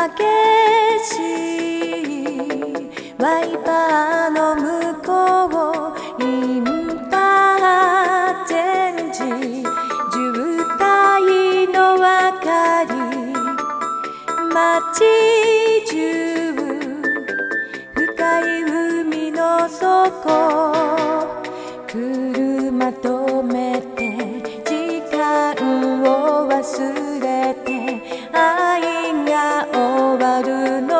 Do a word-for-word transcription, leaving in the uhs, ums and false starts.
激しいワイパーの向こうインターチェンジ渋滞の明かり街中深い海の底車止めて時間を忘れて愛が終わるの